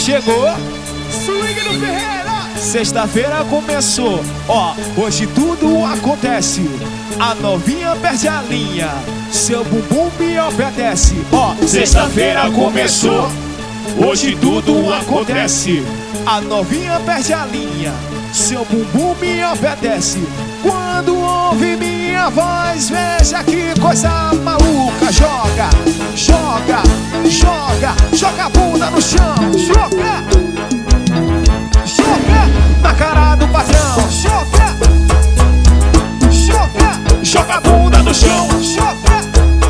chegou. Swing do Ferreira. Sexta-feira começou, ó, hoje tudo acontece. A novinha perde a linha, seu bumbum me obedece. Ó, sexta-feira começou, hoje tudo acontece. A novinha perde a linha, seu bumbum me obedece. Quando ouve minha voz, veja que coisa maluca. Joga, joga, joga, joga a bunda no chão. Joga, joga na cara do patrão. Joga, joga, joga a bunda no chão. Joga,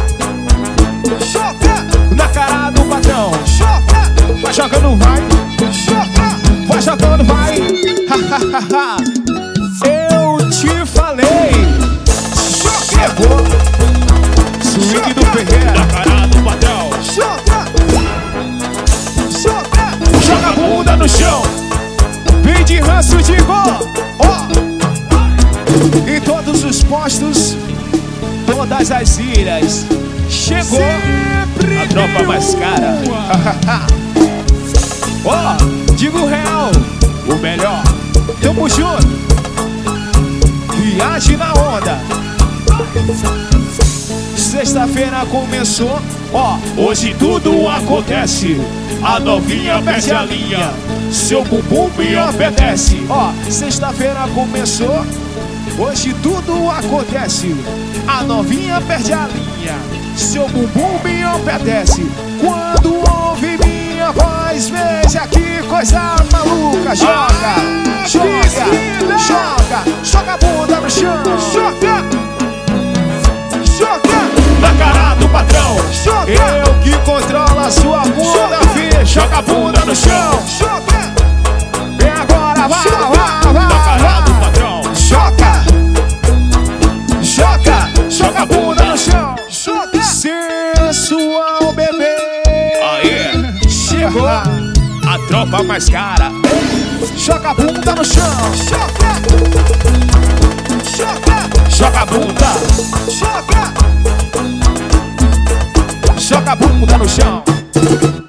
joga na cara do patrão. Joga, vai jogando, vai. Joga, vai jogando, vai. Eu te falei. Chegou. Swing do Ferreira. Na cara do patrão. Joga, joga, joga a bunda no chão. Vem de ranço de gol. Ó, em todos os postos, todas as ilhas. Chegou Sempre a tropa mais cara. Ó, digo real, o melhor. Tamo junto. Viagem na onda. Sexta-feira começou, ó, hoje tudo acontece. A novinha perde a linha, seu bumbum me obedece. Ó, sexta-feira começou, hoje tudo acontece. A novinha perde a linha, seu bumbum me obedece. Quando ouve minha voz, veja que coisa maluca. Joga, joga, joga, joga a bunda no chão. Joga, joga Na cara do patrão. joga. Eu que controlo a sua bunda, filha. Joga a bunda no chão. Joga. Vem agora, vai, vai, vai. Na cara do vai. patrão. Joga, joga, joga a bunda no chão. Joga. Sensual, bebê. Aê, Chegou a tropa mais cara. joga a bunda no chão. Joga, joga, Joga a bunda. joga, joga a bunda no chão.